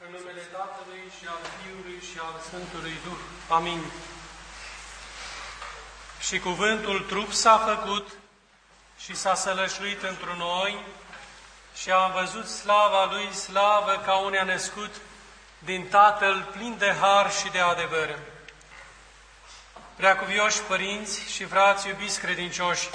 În numele Tatălui și al Fiului și al Sfântului Duh. Amin. Și cuvântul trup s-a făcut și s-a sălășluit într noi și am văzut slava Lui, slavă ca unea născut din Tatăl plin de har și de adevăr. Preacuvioși părinți și frați iubiți credincioși,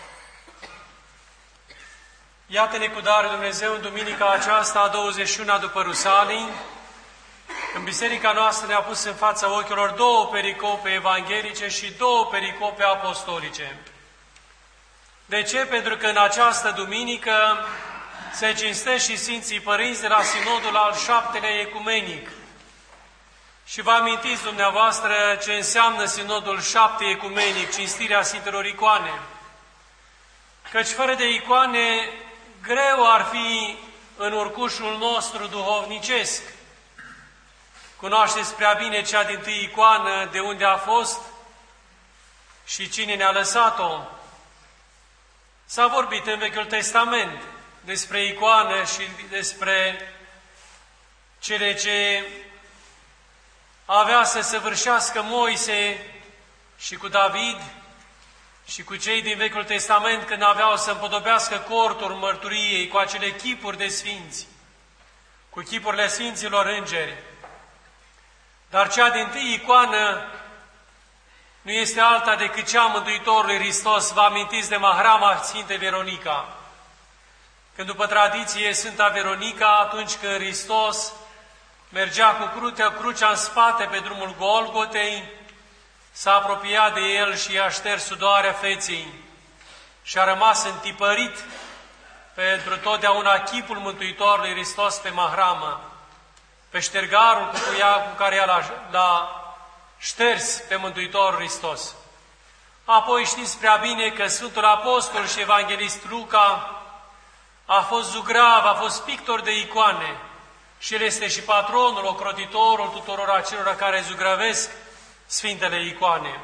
iată-ne cu darul Dumnezeu în duminica aceasta a 21-a după Rusalii. În biserica noastră ne-a pus în fața ochilor două pericope evanghelice și două pericope apostolice. De ce? Pentru că în această duminică se cinstește și Sfinții Părinți de la Sinodul al VII-lea Ecumenic. Și vă amintiți dumneavoastră ce înseamnă Sinodul VII Ecumenic, cinstirea Sfintelor Icoane. Căci fără de icoane, greu ar fi în urcușul nostru duhovnicesc. Cunoașteți prea bine cea dintâi icoană, de unde a fost și cine ne-a lăsat-o. S-a vorbit în Vechiul Testament despre icoană și despre cele ce avea să săvârșească Moise și cu David și cu cei din Vechiul Testament când aveau să împodobească cortul mărturiei cu acele chipuri de sfinți, cu chipurile sfinților îngeri. Dar cea dintâi icoană nu este alta decât cea a Mântuitorului Hristos. Vă amintiți de mahrama Sfintei Veronica. Când după tradiție Sfânta Veronica, atunci când Hristos mergea cu crucea în spate pe drumul Golgotei, s-a apropiat de el și i-a șters sudoarea feței și a rămas întipărit pentru totdeauna chipul Mântuitorului Hristos pe mahramă, pe ștergarul cu care l-a șters pe Mântuitorul Hristos. Apoi știți prea bine că Sfântul Apostol și Evanghelist Luca a fost zugrav, a fost pictor de icoane și el este și patronul, ocrotitorul tuturor acelora care zugrăvesc Sfintele Icoane.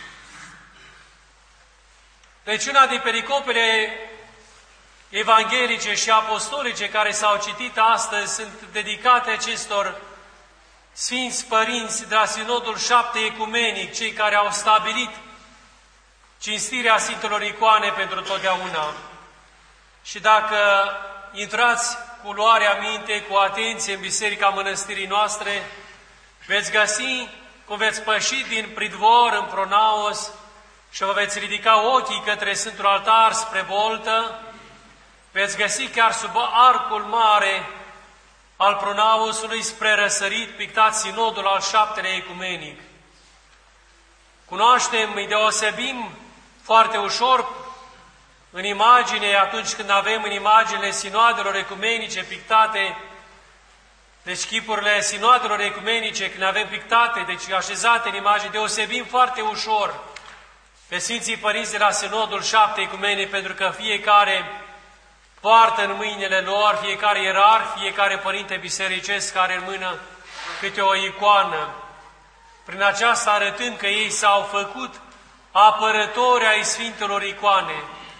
Deci una din pericopele evanghelice și apostolice care s-au citit astăzi sunt dedicate acestor Sfinți Părinți de la Sinodul VII Ecumenic, cei care au stabilit cinstirea Sfintelor Icoane pentru totdeauna. Și dacă intrați cu luarea minte, cu atenție în biserica mănăstirii noastre, veți găsi cum veți păși din pridvor în pronaos și vă veți ridica ochii către Sfântul Altar spre boltă, veți găsi chiar sub arcul mare al pronaosului spre răsărit pictat Sinodul al VII-lea Ecumenic. Cunoaștem, îi deosebim foarte ușor în imagine, atunci când avem în imaginele sinoadelor ecumenice pictate, deci chipurile sinoadelor ecumenice, când avem pictate, deci așezate în imagine, deosebim foarte ușor pe Sfinții Părinți de la Sinodul VII Ecumenic, pentru că fiecare poartă în mâinile lor, fiecare ierarh, fiecare părinte bisericesc care în mână câte o icoană, prin aceasta arătând că ei s-au făcut apărători ai Sfintelor Icoane,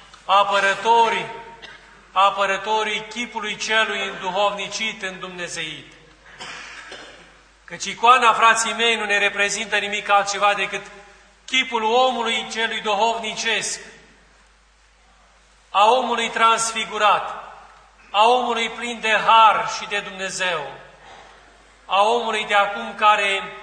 apărătorii chipului celui înduhovnicit, îndumnezeit. Căci icoana, frații mei, nu ne reprezintă nimic altceva decât chipul omului celui duhovnicesc, a omului transfigurat, a omului plin de har și de Dumnezeu, a omului de acum care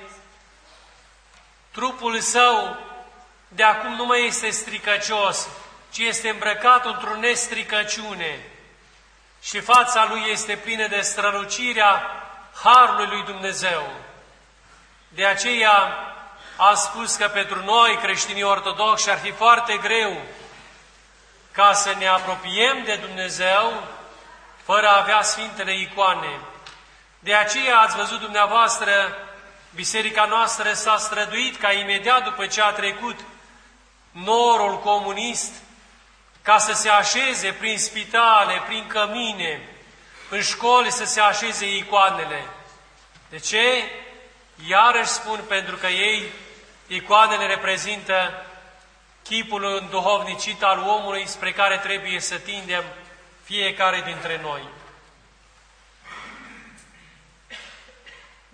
trupul său de acum nu mai este stricăcios, ci este îmbrăcat într-o nestricăciune și fața lui este plină de strălucirea harului lui Dumnezeu. De aceea am spus că pentru noi, creștinii ortodoxi, ar fi foarte greu ca să ne apropiem de Dumnezeu fără a avea Sfintele Icoane. De aceea ați văzut dumneavoastră, biserica noastră s-a străduit ca imediat după ce a trecut norul comunist, ca să se așeze prin spitale, prin cămine, în școli să se așeze icoanele. De ce? Iarăși spun, pentru că ei, icoanele reprezintă chipul înduhovnicit al omului spre care trebuie să tindem fiecare dintre noi.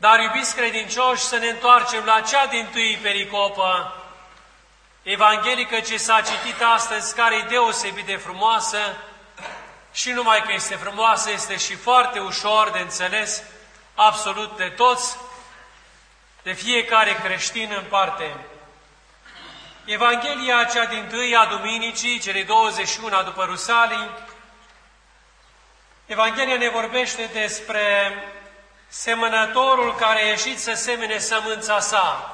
Dar, iubiți credincioși, să ne întoarcem la cea dintâi pericopă evanghelică ce s-a citit astăzi, care e deosebit de frumoasă și numai că este frumoasă, este și foarte ușor de înțeles absolut de toți, de fiecare creștin în parte. Evanghelia cea dintâi a duminicii, cele 21 după Rusalii, Evanghelia ne vorbește despre semănătorul care a ieșit să semene sămânța sa.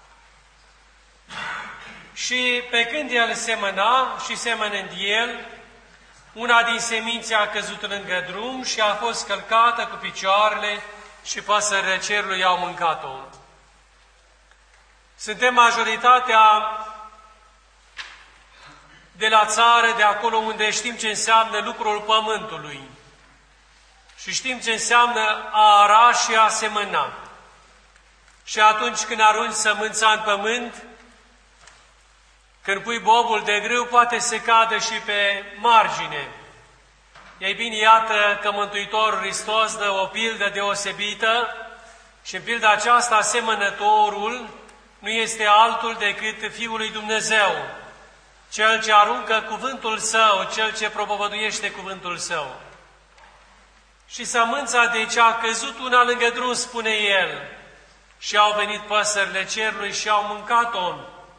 Și pe când el semăna și semănând el, una din semințe a căzut lângă drum și a fost călcată cu picioarele și păsările cerului au mâncat-o. Suntem majoritatea de la țară, de acolo unde știm ce înseamnă lucrul pământului și știm ce înseamnă a ara și a semăna. Și atunci când arunci sămânța în pământ, când pui bobul de grâu, poate să cadă și pe margine. Ei bine, iată că Mântuitorul Hristos dă o pildă deosebită și în pilda aceasta semănătorul nu este altul decât Fiul lui Dumnezeu, Cel ce aruncă cuvântul Său, Cel ce propovăduiește cuvântul Său. Și sămânța deci a căzut una lângă drum, spune El, și au venit păsările cerului și au mâncat-o.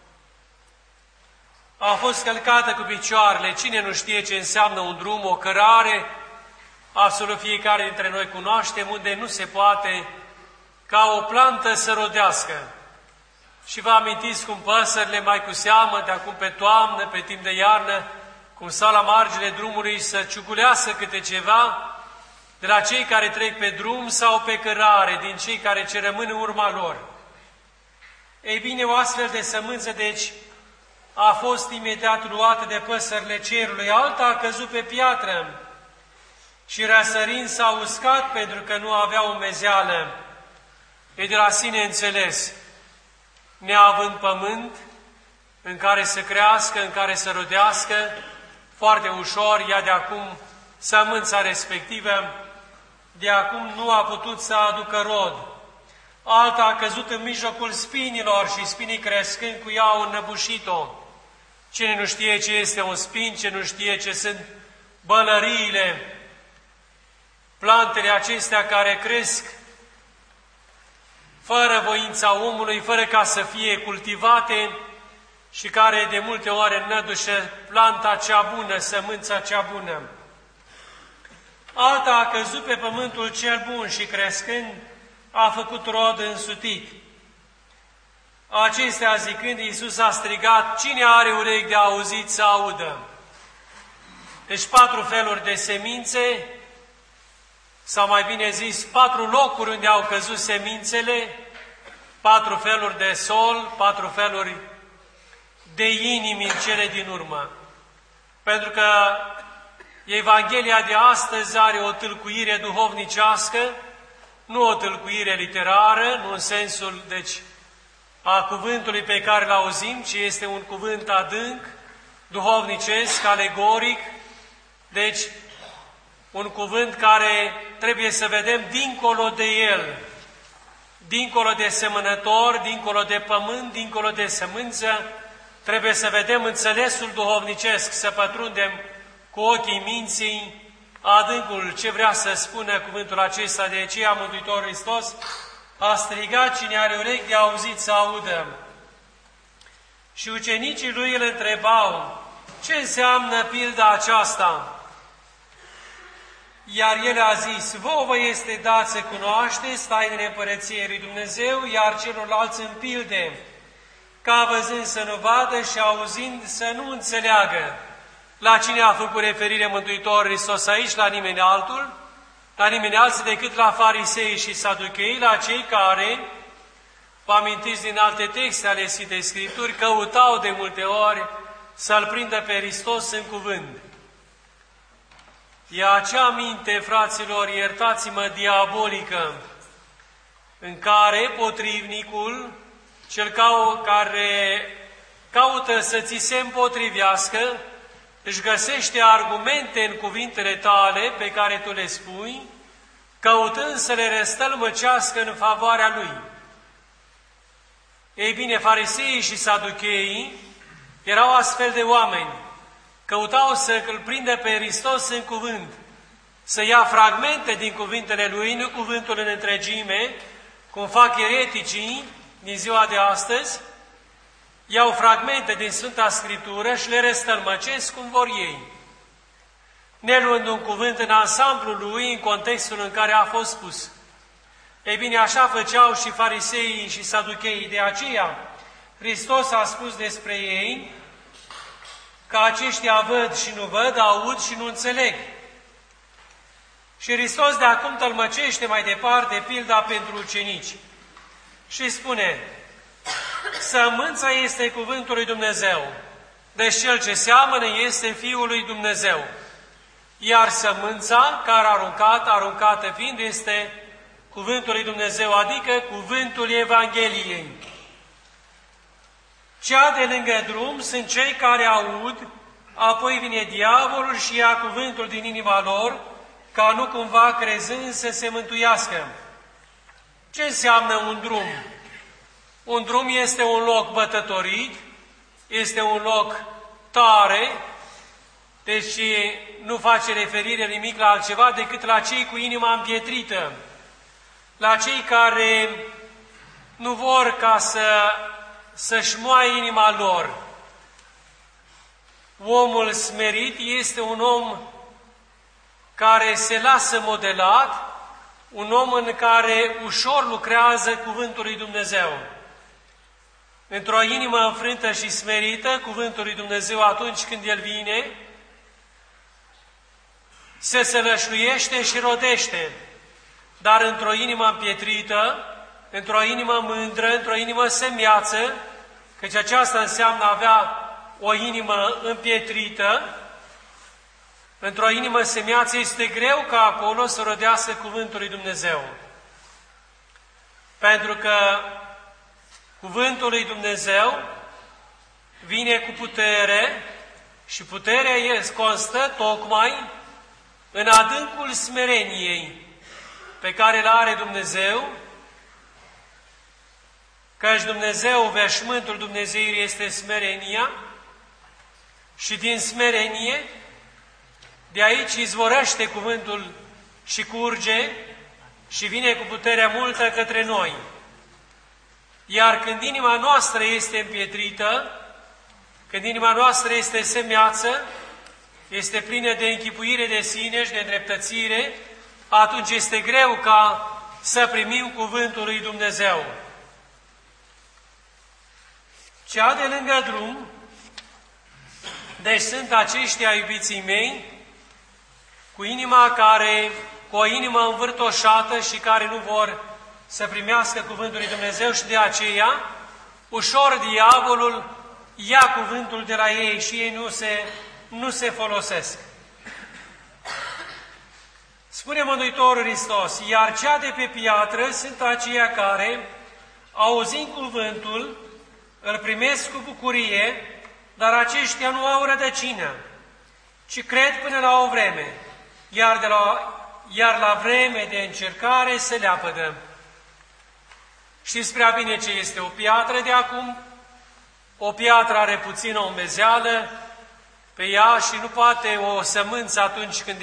A fost călcată cu picioarele. Cine nu știe ce înseamnă un drum, o cărare, absolut fiecare dintre noi cunoaștem, unde nu se poate ca o plantă să rodească. Și vă amintiți cum păsările, mai cu seamă, de acum pe toamnă, pe timp de iarnă, cum stau la marginile drumului să ciugulească câte ceva de la cei care trec pe drum sau pe cărare, din cei care ce rămân în urma lor. Ei bine, o astfel de sămânță, deci, a fost imediat luată de păsările cerului, alta a căzut pe piatră și răsărind s-a uscat pentru că nu avea umezeală. E de la sine înțeles, neavând pământ în care să crească, în care să rodească, foarte ușor ea de acum, sămânța respectivă, de acum nu a putut să aducă rod. Alta a căzut în mijlocul spinilor și spinii crescând cu ea au înnăbușit-o. Cine nu știe ce este un spin, ce nu știe ce sunt bălăriile, plantele acestea care cresc fără voința omului, fără ca să fie cultivate și care de multe ori înnădușă planta cea bună, sămânța cea bună. Alta a căzut pe pământul cel bun și crescând a făcut rod însutit. Acestea zicând, Iisus a strigat, cine are urechi de auzit să audă. Deci 4 feluri de semințe, sau mai bine zis, 4 locuri unde au căzut semințele, 4 feluri de sol, 4 feluri de inimi în cele din urmă. Pentru că Evanghelia de astăzi are o tâlcuire duhovnicească, nu o tâlcuire literară, nu în sensul, deci, a cuvântului pe care îl auzim, ci este un cuvânt adânc, duhovnicesc, alegoric, deci un cuvânt care trebuie să vedem dincolo de el, dincolo de semănător, dincolo de pământ, dincolo de sămânță, trebuie să vedem înțelesul duhovnicesc, să pătrundem cu ochii minții adâncul ce vrea să spună cuvântul acesta. De aceea Mântuitorul Hristos a strigat, cine are urechi de auzit să audă. Și ucenicii lui îl întrebau, ce înseamnă pilda aceasta? Iar el a zis, vouă vă este dat să cunoașteți tainele Împărăției lui Dumnezeu, iar celorlalți în pilde, ca văzând să nu vadă și auzind să nu înțeleagă. La cine a făcut referire Mântuitorul Hristos aici? La nimeni altul? La nimeni alții decât la farisei și saduchei, la cei care, vă amintiți din alte texte ale Sfintei Scripturi, căutau de multe ori să-L prindă pe Hristos în cuvânt. E acea minte, fraților, iertați-mă, diabolică, în care potrivnicul, cel care caută să ți se împotrivească, își găsește argumente în cuvintele tale pe care tu le spui, căutând să le răstălmăcească în favoarea lui. Ei bine, fariseii și saducheii erau astfel de oameni. Căutau să îl prindă pe Hristos în cuvânt, să ia fragmente din cuvintele lui, nu cuvântul în întregime, cum fac ereticii din ziua de astăzi, iau fragmente din Sfânta Scriptură și le răstălmăcesc cum vor ei, neluând un cuvânt în ansamblul lui, în contextul în care a fost spus. Ei bine, așa făceau și fariseii și saducheii. De aceea, Hristos a spus despre ei că aceștia văd și nu văd, aud și nu înțeleg. Și Hristos de acum tălmăcește mai departe pilda pentru ucenici și spune: sămânța este cuvântul lui Dumnezeu, deci cel ce seamănă este Fiul lui Dumnezeu. Iar sămânța care aruncată fiind, este cuvântul lui Dumnezeu, adică cuvântul Evangheliei. Cea de lângă drum sunt cei care aud, apoi vine diavolul și ia cuvântul din inima lor, ca nu cumva crezând să se mântuiască. Ce înseamnă un drum? Un drum este un loc bătătorit, este un loc tare, deci nu face referire nimic la altceva decât la cei cu inima împietrită, la cei care nu vor ca să-și moaie inima lor. Omul smerit este un om care se lasă modelat, un om în care ușor lucrează cuvântul lui Dumnezeu. Într-o inimă înfrântă și smerită, cuvântul lui Dumnezeu, atunci când el vine, se sălășluiește și rodește. Dar într-o inimă împietrită, într-o inimă mândră, într-o inimă semeață, căci aceasta înseamnă a avea o inimă împietrită, într-o inimă semeață este greu ca acolo să rodească cuvântul lui Dumnezeu. Pentru că cuvântul lui Dumnezeu vine cu putere și puterea constă tocmai în adâncul smereniei pe care îl are Dumnezeu, căci Dumnezeu, veșmântul Dumnezeirii este smerenia și din smerenie, de aici izvorăște cuvântul și curge și vine cu puterea multă către noi. Iar când inima noastră este împietrită, când inima noastră este semeață, este plină de închipuire de sine și de îndreptățire, atunci este greu ca să primim cuvântul lui Dumnezeu. Cea de lângă drum, deci sunt aceștia, iubiții mei, cu o inimă învârtoșată și care nu vor să primească cuvântul lui Dumnezeu și de aceea, ușor diavolul ia cuvântul de la ei și ei nu se folosesc. Spune Mântuitorul Hristos: iar cea de pe piatră sunt aceia care, auzind cuvântul, îl primesc cu bucurie, dar aceștia nu au rădăcină, ci cred până la o vreme, iar la vreme de încercare se leapădă. Știți prea bine ce este o piatră de acum? O piatră are puțină umezeală pe ea și nu poate o sămânță atunci când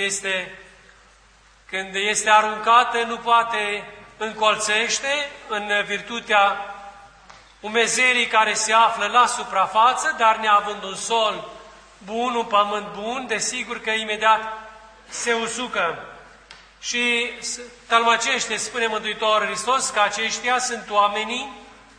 este aruncată, nu poate încolțește în virtutea umezelii care se află la suprafață, dar neavând un sol bun, un pământ bun, desigur că imediat se usucă. Și tălmăcește, spune Mântuitorul Hristos, că aceștia sunt oamenii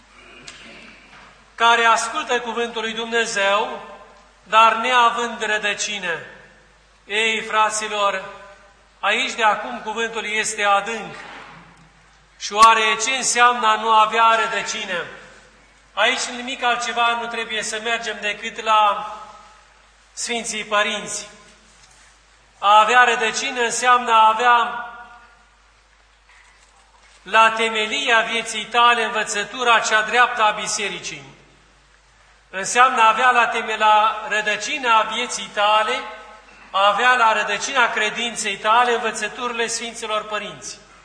care ascultă cuvântul lui Dumnezeu, dar neavând rădăcină. Ei, fraților, aici de acum cuvântul este adânc. Și oare ce înseamnă a nu avea rădăcină? Aici nimic altceva nu trebuie să mergem decât la Sfinții Părinți. A avea rădăcină înseamnă a avea la temelia vieții tale învățătura cea dreaptă a Bisericii. Înseamnă a avea la rădăcina vieții tale, a avea la rădăcina credinței tale învățăturile Sfinților Părinți.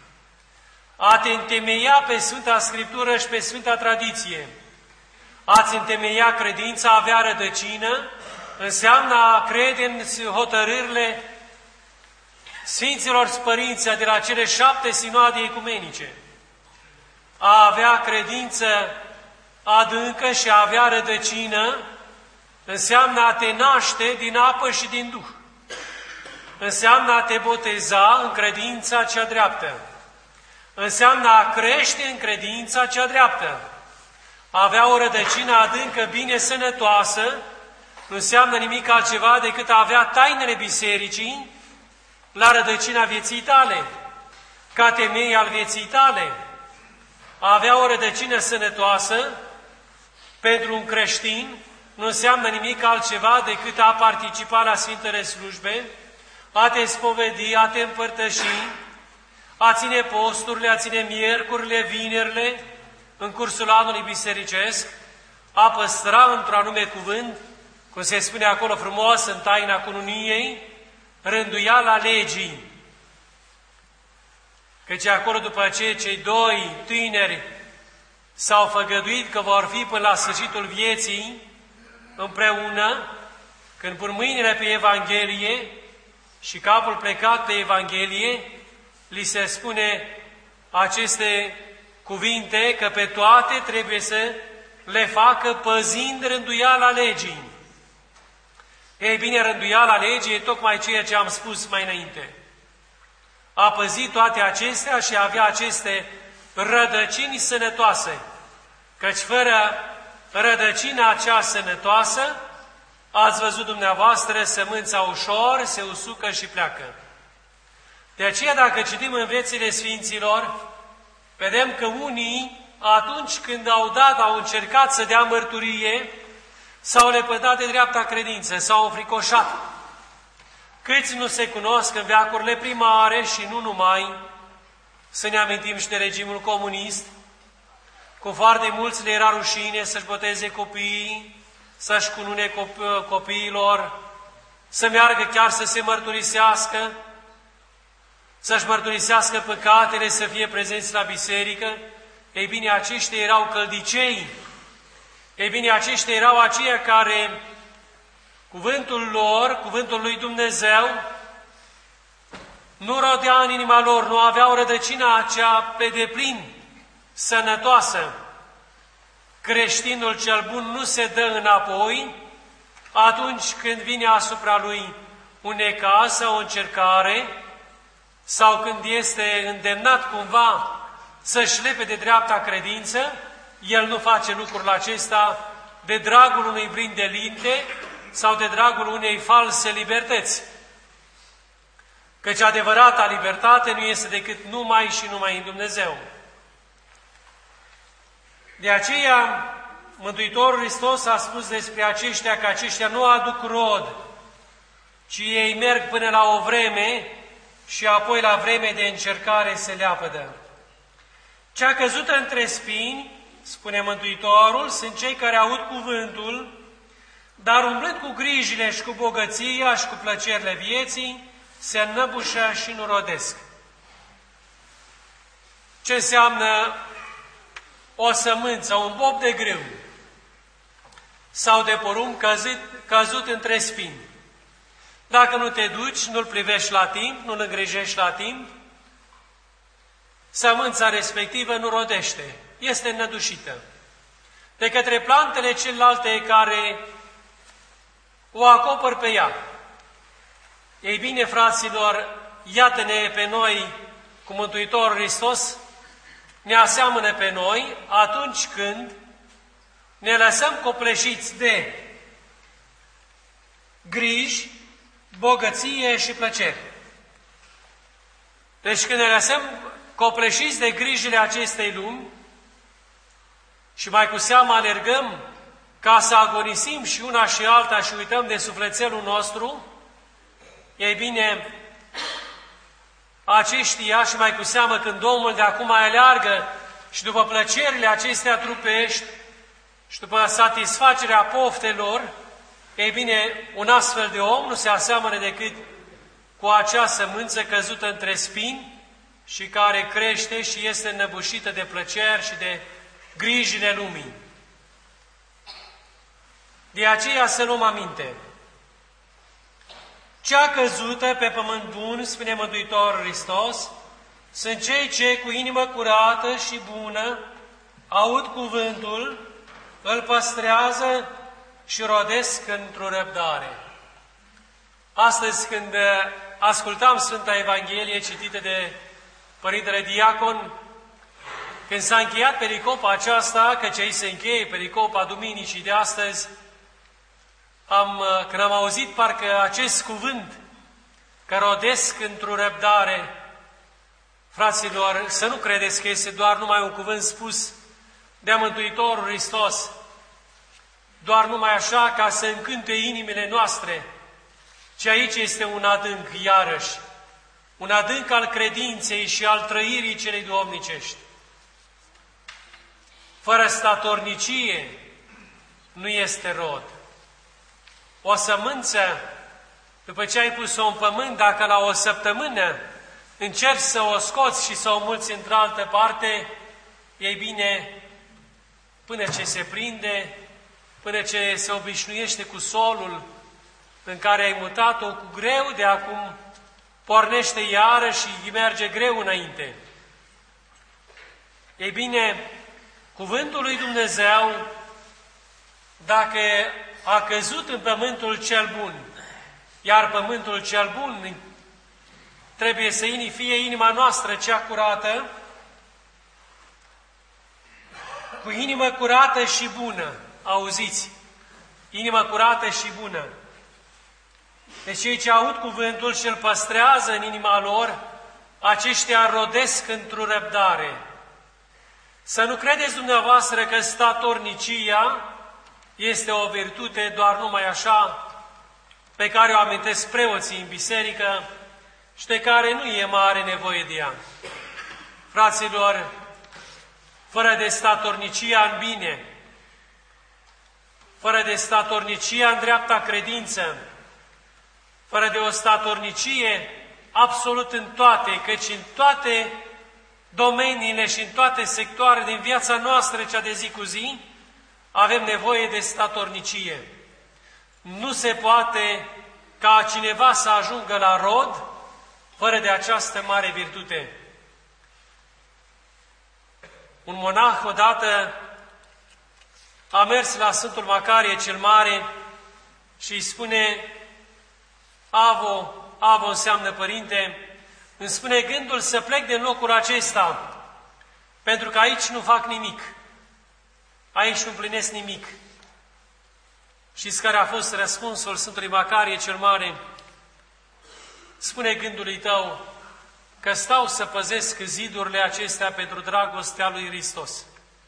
a te întemeia pe Sfânta Scriptură și pe Sfânta Tradiție, a-ți întemeia credința, a avea rădăcină, înseamnă a crede în hotărârile Sfinților Părinți de la cele 7 sinoade ecumenice, a avea credință adâncă și a avea rădăcină, înseamnă a te naște din apă și din Duh. Înseamnă a te boteza în credința cea dreaptă. Înseamnă a crește în credința cea dreaptă. A avea o rădăcină adâncă, bine sănătoasă, nu înseamnă nimic altceva decât a avea tainele bisericii la rădăcina vieții tale, ca temei al vieții tale. A avea o rădăcină sănătoasă pentru un creștin nu înseamnă nimic altceva decât a participa la Sfintele Slujbe, a te spovedi, a te împărtăși, a ține posturile, a ține miercurile, vinerile în cursul anului bisericesc, a păstra într-un anume cuvânt, cum se spune acolo frumos în taina cununiei, rânduiala legii. Căci acolo, după ce cei 2 tineri s-au făgăduit că vor fi până la sfârșitul vieții împreună, când pun mâinile pe Evanghelie și capul plecat pe Evanghelie, li se spune aceste cuvinte că pe toate trebuie să le facă păzind rânduiala legii. Ei bine, rânduiala legii e tocmai ceea ce am spus mai înainte. A păzi toate acestea și a avea aceste rădăcini sănătoase, căci fără rădăcina acea sănătoasă, ați văzut dumneavoastră, sămânța ușor se usucă și pleacă. De aceea, dacă citim în viețile Sfinților, vedem că unii, atunci când au încercat să dea mărturie, s-au lepădat de dreapta credință, s-au înfricoșat. Câți nu se cunosc în veacurile primare și nu numai, să ne amintim și de regimul comunist, cu foarte mulți le era rușine să-și boteze copiii, să-și cunune copiilor, să meargă chiar să se mărturisească, să-și mărturisească păcatele, să fie prezenți la biserică. Ei bine, aceștia erau căldicei. Ei bine, aceștia erau aceia care cuvântul lor, cuvântul lui Dumnezeu, nu rodea în inima lor, nu aveau rădăcina aceea pe deplin sănătoasă. Creștinul cel bun nu se dă înapoi atunci când vine asupra lui un necaz sau o încercare, sau când este îndemnat cumva să-și lepe de dreapta credință, el nu face lucrul acesta de dragul unui brin de linte sau de dragul unei false libertăți. Căci adevărata libertate nu este decât numai și numai în Dumnezeu. De aceea, Mântuitorul Hristos a spus despre aceștia că aceștia nu aduc rod, ci ei merg până la o vreme și apoi la vreme de încercare se leapădă. Cea căzută între spini, spune Mântuitorul, sunt cei care aud cuvântul, dar umblând cu grijile și cu bogăția și cu plăcerile vieții, se înnăbușă și nu rodesc. Ce înseamnă o sămânță, un bob de grâu sau de porumb căzut între spini? Dacă nu te duci, nu-l privești la timp, nu-l îngrijești la timp, sămânța respectivă nu rodește, este înnădușită. De către plantele celelalte care o acopăr pe ea. Ei bine, fraților, iată-ne pe noi cu Mântuitorul Hristos, ne aseamănă pe noi atunci când ne lăsăm copleșiți de griji, bogăție și plăcere. Deci când ne lăsăm copleșiți de grijile acestei lumi și mai cu seamă alergăm ca să agonisim și una și alta și uităm de sufletelul nostru, ei bine, aceștia și mai cu seamă când omul de acum aleargă și după plăcerile acestea trupești și după satisfacerea poftelor, ei bine, un astfel de om nu se aseamănă decât cu acea sămânță căzută între spini, și care crește și este înnăbușită de plăceri și de grijile lumii. De aceea să luăm aminte. Cea căzută pe pământ bun, spune Mântuitorul Hristos, sunt cei ce cu inimă curată și bună aud cuvântul, îl păstrează și rodesc într-o răbdare. Astăzi, când ascultam Sfânta Evanghelie citită de Părintele Diacon, când s-a încheiat pericopa aceasta, căci aici se încheie pericopa Duminicii de astăzi, când am auzit parcă acest cuvânt, că rodesc într-o răbdare, fraților, să nu credeți că este doar numai un cuvânt spus de Mântuitorul Hristos, doar numai așa ca să încânte inimile noastre, ci aici este un adânc, iarăși, un adânc al credinței și al trăirii celei duhovnicești. Fără statornicie nu este rod. O sămânță, după ce ai pus-o în pământ, dacă la o săptămână încerci să o scoți și să o mulți într-altă parte, ei bine, până ce se prinde, până ce se obișnuiește cu solul în care ai mutat-o, cu greu de acum pornește iară și merge greu înainte. Ei bine, cuvântul lui Dumnezeu, dacă a căzut în pământul cel bun, iar pământul cel bun trebuie să fie inima noastră cea curată, cu inimă curată și bună, auziți, inimă curată și bună. Deci cei ce aud cuvântul și îl păstrează în inima lor, aceștia rodesc într-o răbdare. Să nu credeți dumneavoastră că statornicia este o virtute doar numai așa, pe care o amintesc preoții în biserică și de care nu e mare nevoie de ea. Fraților, fără de statornicia în bine, fără de statornicia în dreapta credință, fără de o statornicie absolut în toate, căci în toate domeniile și în toate sectoarele din viața noastră, cea de zi cu zi, avem nevoie de statornicie. Nu se poate ca cineva să ajungă la rod fără de această mare virtute. Un monah odată a mers la Sfântul Macarie cel Mare și îi spune: Avo înseamnă părinte, îmi spune gândul să plec din locul acesta, pentru că aici nu fac nimic, aici nu împlinesc nimic. Știți care a fost răspunsul Sfântului Macarie cel Mare? Spune gândului tău că stau să păzesc zidurile acestea pentru dragostea lui Hristos.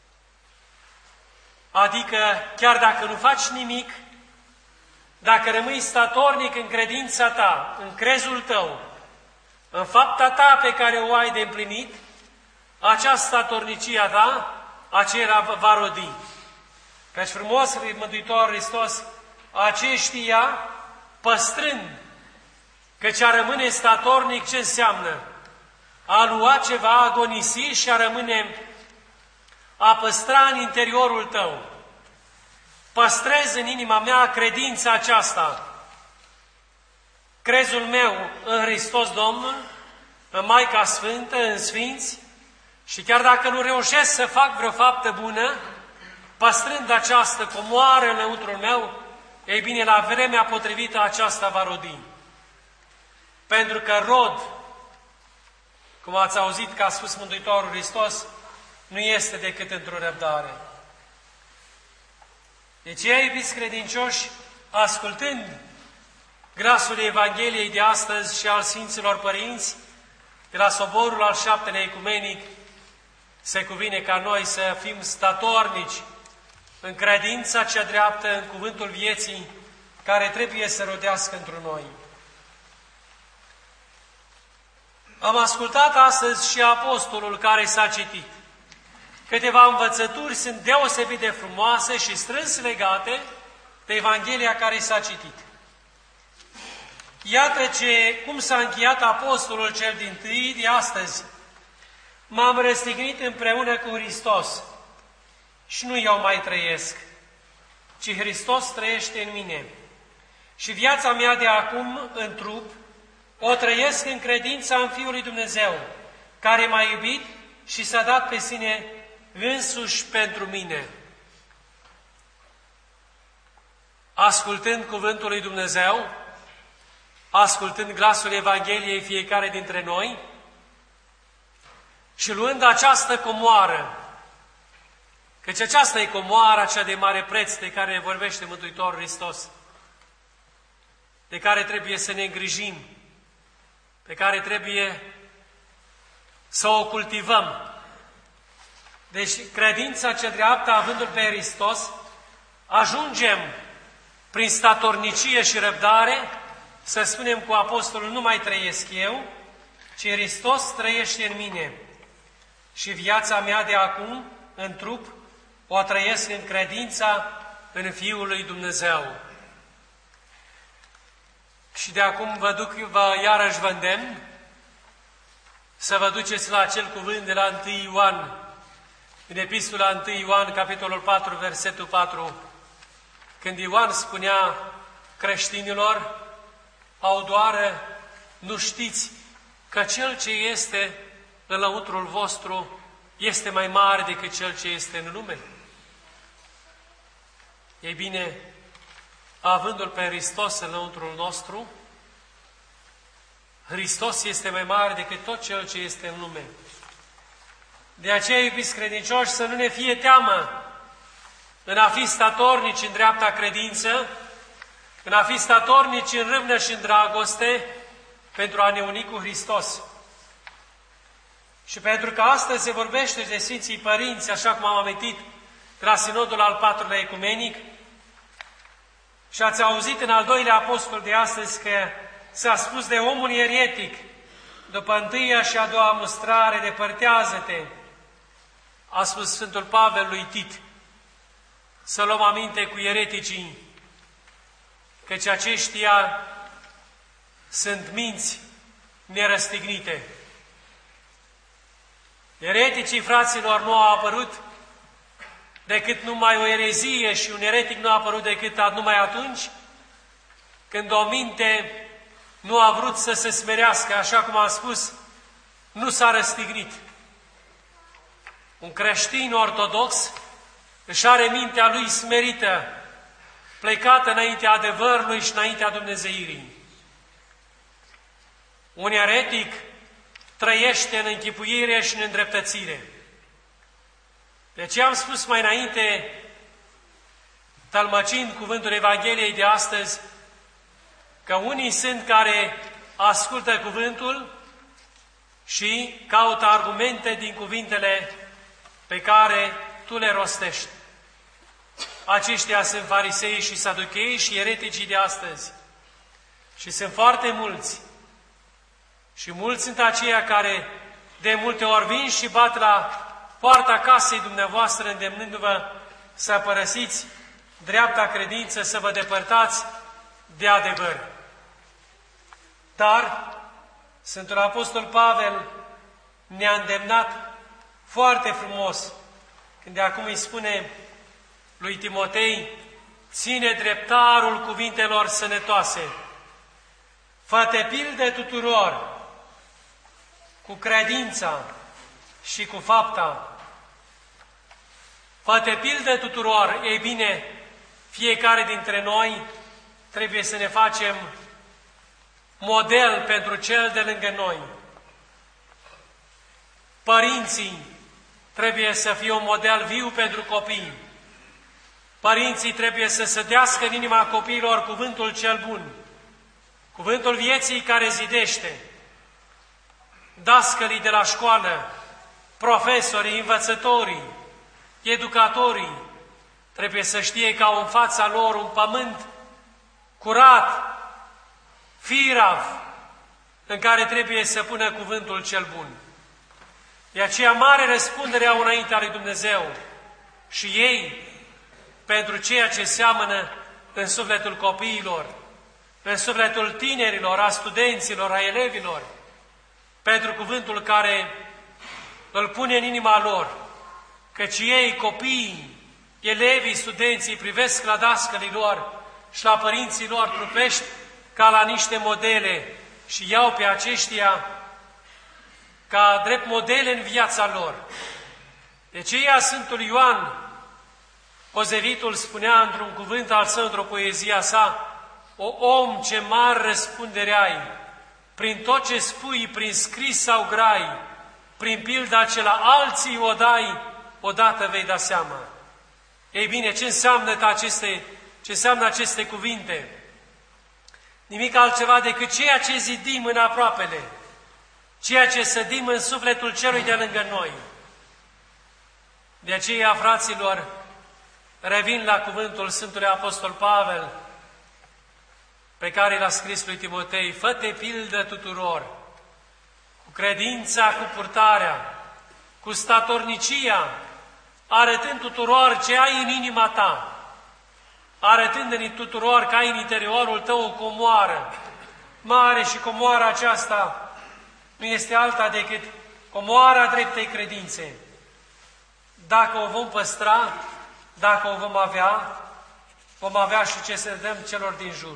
Adică, chiar dacă nu faci nimic, dacă rămâi statornic în credința ta, în crezul tău, în fapta ta pe care o ai de împlinit, această statornicia ta, aceea va rodi. Căci frumos Mântuitorul Hristos aceștia, păstrând, căci a rămâne statornic ce înseamnă? A lua ceva, a agonisi și a rămâne, a păstra în interiorul tău. Păstrez în inima mea credința aceasta. Crezul meu în Hristos Domnul, în Maica Sfântă, în Sfinți, și chiar dacă nu reușesc să fac vreo faptă bună, păstrând această comoară înăuntrul meu, ei bine, la vremea potrivită aceasta va rodi. Pentru că rod, cum ați auzit că a spus Mântuitorul Hristos, nu este decât într-o răbdare. Deci, ei, iubiți credincioși, ascultând glasul Evangheliei de astăzi și al Sfinților Părinți, de la soborul al 7-lea ecumenic, se cuvine ca noi să fim statornici în credința cea dreaptă, în cuvântul vieții, care trebuie să rodească într noi. Am ascultat astăzi și apostolul care s-a citit. Câteva învățături sunt deosebit de frumoase și strâns legate de Evanghelia care s-a citit. Iată cum s-a încheiat apostolul cel dintâi de astăzi, m-am răstignit împreună cu Hristos și nu eu mai trăiesc, ci Hristos trăiește în mine. Și viața mea de acum, în trup, o trăiesc în credința în Fiul lui Dumnezeu, care m-a iubit și s-a dat pe sine însuși pentru mine. Ascultând cuvântul lui Dumnezeu, ascultând glasul Evangheliei fiecare dintre noi și luând această comoară, căci aceasta e comoara cea de mare preț de care ne vorbește Mântuitorul Hristos, de care trebuie să ne îngrijim, pe care trebuie să o cultivăm. Deci, credința cea dreaptă, avându-L pe Hristos, ajungem prin statornicie și răbdare să spunem cu apostolul, nu mai trăiesc eu, ci Hristos trăiește în mine. Și viața mea de acum, în trup, o trăiesc în credința în Fiul lui Dumnezeu. Și de acum iarăși vă îndemn să vă duceți la acel cuvânt de la 1 Ioan, în epistola 1 Ioan, capitolul 4, versetul 4, când Ioan spunea creștinilor, audoară, nu știți că cel ce este în lăuntrul vostru este mai mare decât cel ce este în lume? Ei bine, avându-L pe Hristos în lăuntrul nostru, Hristos este mai mare decât tot cel ce este în lume. De aceea, iubiți credincioși, să nu ne fie teamă în a fi statornici în dreapta credință, în a fi statornici în râvnă și în dragoste, pentru a ne uni cu Hristos. Și pentru că astăzi se vorbește de Sfinții Părinți, așa cum am amintit, de la Sinodul al IV-lea Ecumenic, și ați auzit în al doilea apostol de astăzi că s-a spus de omul eretic, după întâia și a doua mustrare, depărtează-te, a spus Sfântul Pavel lui Tit, să luăm aminte cu ereticii, căci aceștia sunt minți nerăstignite. Ereticii, fraților, nu au apărut decât numai o erezie și un eretic nu a apărut decât numai atunci când o minte nu a vrut să se smerească, așa cum am spus, nu s-a răstignit. Un creștin ortodox își are mintea lui smerită, plecată înaintea adevărului și înaintea dumnezeirii. Un eretic trăiește în închipuire și în îndreptățire. De ce am spus mai înainte, tălmăcind cuvântul Evangheliei de astăzi, că unii sunt care ascultă cuvântul și caută argumente din cuvintele pe care tu le rostești. Aceștia sunt farisei și saduchei și ereticii de astăzi. Și sunt foarte mulți. Și mulți sunt aceia care de multe ori vin și bat la poarta casei dumneavoastră, îndemnându-vă să părăsiți dreapta credință, să vă depărtați de adevăr. Dar Sfântul Apostol Pavel ne-a îndemnat foarte frumos, când de acum îi spune lui Timotei, ține dreptarul cuvintelor sănătoase, fă-te pildă tuturor, cu credința și cu fapta. Fă-te pildă tuturor. Ei bine, fiecare dintre noi trebuie să ne facem model pentru cel de lângă noi. Părinții trebuie să fie un model viu pentru copii. Părinții trebuie să sădească în inima copiilor cuvântul cel bun, cuvântul vieții care zidește. Dascălii de la școală, profesorii, învățătorii, educatorii, trebuie să știe că au în fața lor un pământ curat, firav, în care trebuie să pună cuvântul cel bun. De aceea mare răspundere au înaintea lui Dumnezeu și ei pentru ceea ce seamănă în sufletul copiilor, în sufletul tinerilor, a studenților, a elevilor, pentru cuvântul care îl pune în inima lor, căci ei, copiii, elevii, studenții, privesc la dascălii lor și la părinții lor trupești ca la niște modele și iau pe aceștia ca drept modele în viața lor. De aceea Sfântul Ioan, Ozevitul, spunea într-un cuvânt al său, într-o poezia sa: o om, ce mare răspundere ai, prin tot ce spui, prin scris sau grai, prin pilda ce la alții o dai, odată vei da seama. Ei bine, ce înseamnă aceste cuvinte? Nimic altceva decât ceea ce zidim în aproapele, ceea ce sădim în sufletul celui de lângă noi. De aceea, fraților, revin la cuvântul Sfântului Apostol Pavel, pe care l-a scris lui Timotei: fă-te pildă tuturor, cu credința, cu purtarea, cu statornicia, arătând tuturor ce ai în inima ta, arătând-ne tuturor că ai în interiorul tău o comoară mare, și comoara aceasta nu este alta decât comoara dreptei credințe. Dacă o vom păstra, dacă o vom avea și ce să dăm celor din jur.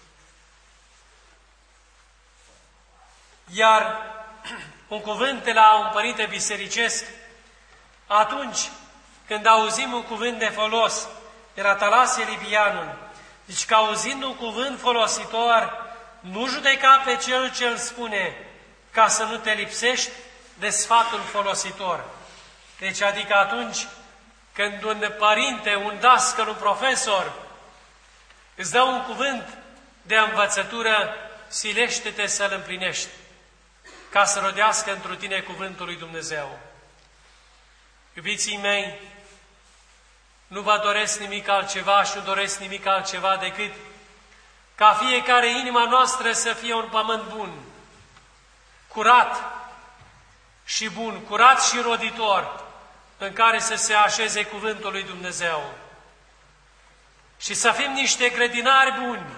Iar un cuvânt de la un părinte bisericesc, atunci când auzim un cuvânt de folos, era Talasie Livianul, deci că auzind un cuvânt folositor, nu judeca pe cel ce îl spune, ca să nu te lipsești de sfatul folositor. Deci adică atunci când un părinte, un dascăl, un profesor îți dă un cuvânt de învățătură, silește-te să-l împlinești, ca să rodească întru tine cuvântul lui Dumnezeu. Iubiții mei, nu vă doresc nimic altceva și nu doresc nimic altceva decât ca fiecare inima noastră să fie un pământ bun, curat și bun, curat și roditor, în care să se așeze cuvântul lui Dumnezeu. Și să fim niște grădinari buni,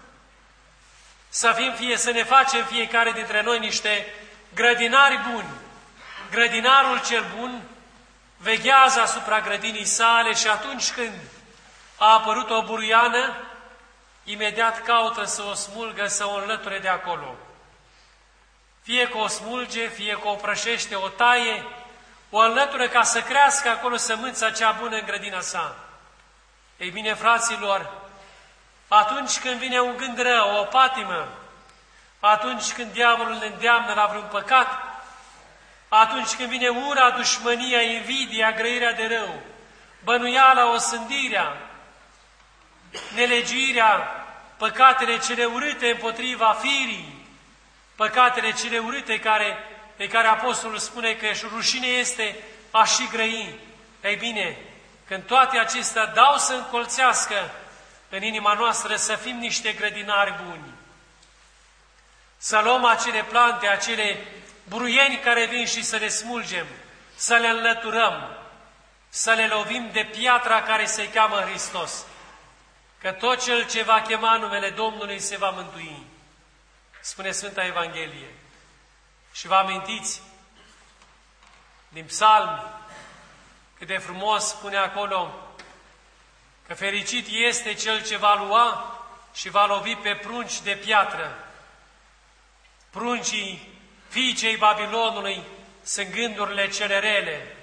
să ne facem fiecare dintre noi niște grădinari buni. Grădinarul cel bun veghează asupra grădinii sale și atunci când a apărut o buruiană, imediat caută să o smulgă, să o înlăture de acolo. Fie că o smulge, fie că o prășește, o taie, o înlătură ca să crească acolo sămânța cea bună în grădina sa. Ei bine, fraților, atunci când vine un gând rău, o patimă, atunci când diavolul ne îndeamnă la vreun păcat, atunci când vine ura, dușmânia, invidia, grăirea de rău, bănuiala, osândirea, nelegiuirea, păcatele cele urâte împotriva firii, păcatele cele urâte pe care Apostolul spune că și rușine este a și grăi. Ei bine, când toate acestea dau să încolțească în inima noastră, să fim niște grădinari buni. Să luăm acele plante, acele buruieni care vin și să le smulgem, să le înlăturăm, să le lovim de piatra care se cheamă Hristos. Că tot cel ce va chema numele Domnului se va mântui, spune Sfânta Evanghelie. Și vă amintiți din Psalm cât de frumos spune acolo că fericit este cel ce va lua și va lovi pe prunci de piatră. Pruncii fiicei Babilonului sunt gândurile cele rele.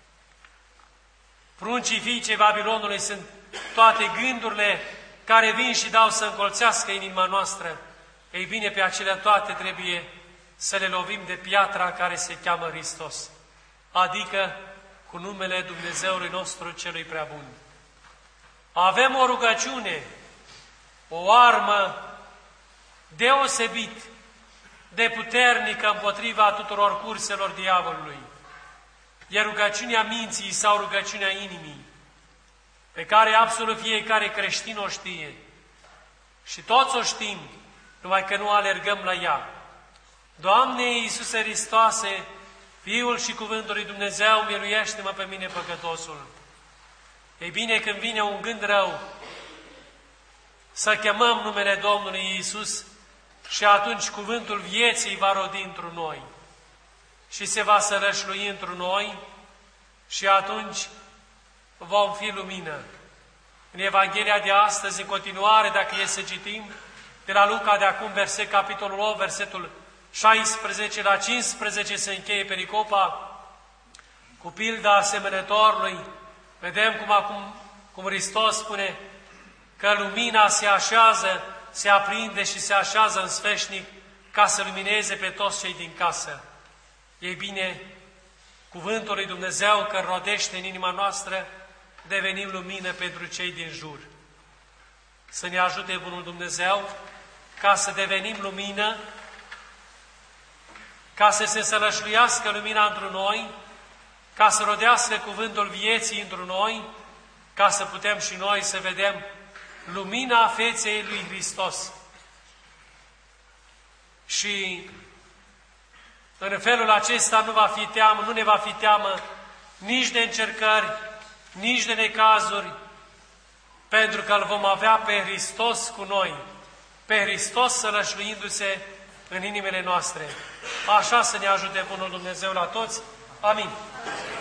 Pruncii fiicei Babilonului sunt toate gândurile care vin și dau să încolțească inima noastră. Ei bine, pe acelea toate trebuie să le lovim de piatra care se cheamă Hristos, adică cu numele Dumnezeului nostru celui prea bun. Avem o rugăciune, o armă deosebit de puternică împotriva tuturor curselor diavolului. E rugăciunea minții sau rugăciunea inimii, pe care absolut fiecare creștin o știe. Și toți o știm, numai că nu alergăm la ea. Doamne Iisuse Hristoase, Fiul și Cuvântul lui Dumnezeu, miluiește-mă pe mine păcătosul. Ei bine, când vine un gând rău, să chemăm numele Domnului Iisus și atunci cuvântul vieții va rodi întru noi. și se va sărășlui întru noi și atunci vom fi lumină. În Evanghelia de astăzi, în continuare, dacă e să citim, de la Luca de acum, capitolul 8, versetul 16 la 15, se încheie pericopa cu pilda asemănătorului. Vedem cum Hristos spune că lumina se așează, se aprinde și se așează în sfeșnic ca să lumineze pe toți cei din casă. Ei bine, cuvântul lui Dumnezeu că rodește în inima noastră, devenim lumină pentru cei din jur. Să ne ajute Bunul Dumnezeu ca să devenim lumină, ca să se sălășluiască lumina într noi, ca să rodească cuvântul vieții într noi, ca să putem și noi să vedem lumina feței lui Hristos. Și în felul acesta nu ne va fi teamă nici de încercări, nici de necazuri, pentru că îl vom avea pe Hristos cu noi, pe Hristos sălășluindu-se în inimile noastre. Așa să ne ajute Bunul Dumnezeu la toți. Amin.